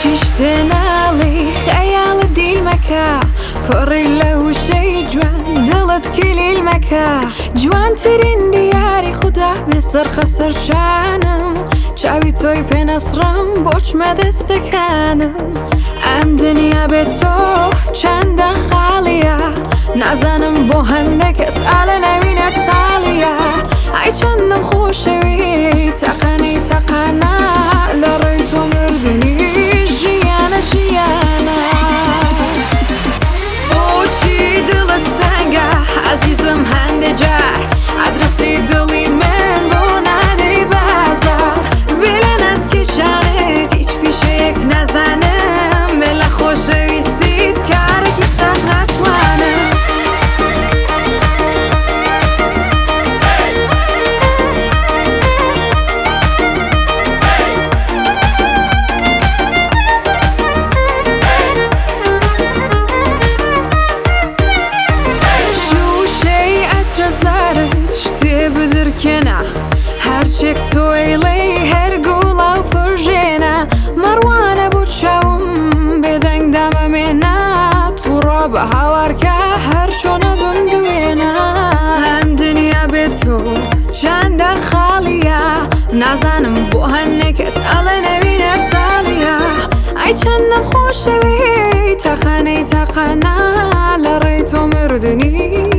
تنالي خيال ديل مكا پڕی لە وشەی جوان دڵت کلی المەکە جوانترین دیاری خوددا بێ سەرخە سەرشانم چاوی تۆی پێنەسڕم بۆ چمە دەستەکانم ئەم دنیا بێ تۆ چەندە خاڵیە نازانم بۆ هەندێک کەس ئالە ناوی نەفتاڵیە ئای چەندەم خۆشەوی تەقەنەی تەقانە لە ڕێی تۆ مردنی ژیانە ژیانە بۆچی دڵت تەنگە عەزیزم هەندێ جار ئەدرەسی دڵی من بۆ نادەی بازار بێ لە نەزکێشانت هیچ پیشەیەک نەزانم بێ لە خۆشەویستیت کارێکی سەخت ناتوانم بدرکێنە هەرچێک تۆی لێی هەر گوڵە و پڕژێنە مەڕوانە بۆ چاوم بێدەنگ دامەمێنە تووڕە بە هاوارکە هەر چۆنە بم دوێنە ئەم دنیا بێت تۆ چەندە خاڵیە نازانم بۆ هەندێک کەس ئەڵێ نەوی نەفتاڵیە ئای چەندەم خۆشەوی تەقەنەی تەقەنە لە ڕێی تۆ مردنی